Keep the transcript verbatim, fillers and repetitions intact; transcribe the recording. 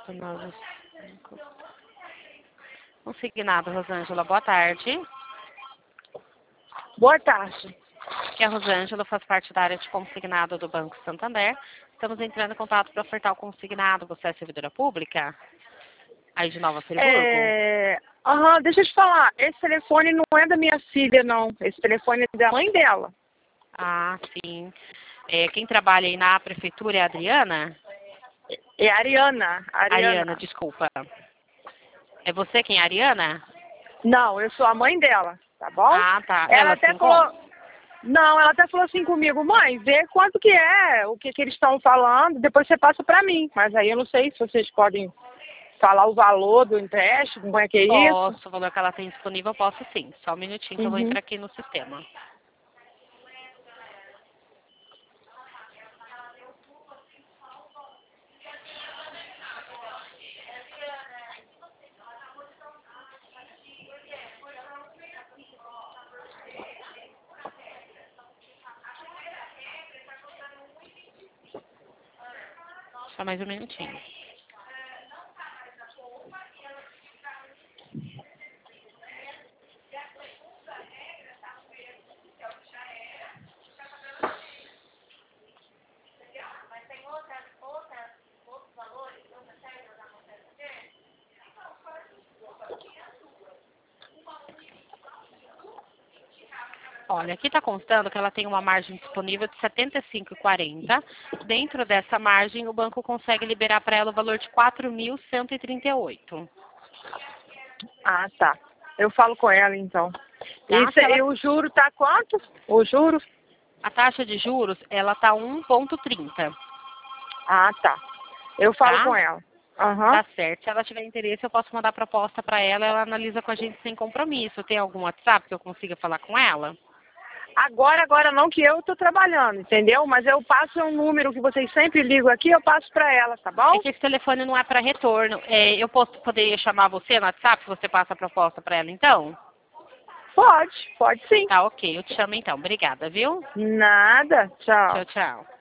nove cinco. Consignado, Rosângela. Boa tarde. Boa tarde. Aqui é a Rosângela, faz parte da área de consignado do Banco Santander. Estamos entrando em contato para ofertar o consignado. Você é servidora pública? Aí de Nova Friburgo? É... Aham, deixa eu te falar. Esse telefone não é da minha filha, não. Esse telefone é da mãe dela. Ah, sim. É, quem trabalha aí na prefeitura é a Adriana? É a Ariana. Ariana. Ariana, desculpa. É você quem é a Ariana? Não, eu sou a mãe dela, tá bom? Ah, tá. Ela Ela até se falou... encontra? Não, ela até falou assim comigo, mãe, vê quanto que é, o que que eles estão falando, depois você passa pra mim. Mas aí eu não sei se vocês podem falar o valor do empréstimo, como é que é isso. Posso, o valor que ela tem disponível, eu posso sim. Só um minutinho que eu vou Uhum. entrar aqui no sistema. Só mais um minutinho. Olha, aqui está constando que ela tem uma margem disponível de setenta e cinco reais e quarenta centavos. Dentro dessa margem, o banco consegue liberar para ela o valor de quatro mil cento e trinta e oito reais. Ah, tá. Eu falo com ela, então. Tá? Isso, Se ela- e o juro tá quanto? O juro? A taxa de juros, ela está um vírgula trinta. Ah, tá. Eu falo Tá? com ela. Aham. Tá certo. Se ela tiver interesse, eu posso mandar proposta para ela. Ela analisa com a gente sem compromisso. Tem algum WhatsApp que eu consiga falar com ela? Agora, agora não, que eu tô trabalhando, entendeu? Mas eu passo um número que vocês sempre ligam aqui, eu passo pra ela, tá bom? É que esse telefone não é para retorno. É, eu posso poder chamar você no WhatsApp? Você passa a proposta para ela, então? Pode, pode sim. Tá, ok. Eu te chamo, então. Obrigada, viu? Nada. Tchau. Tchau, tchau.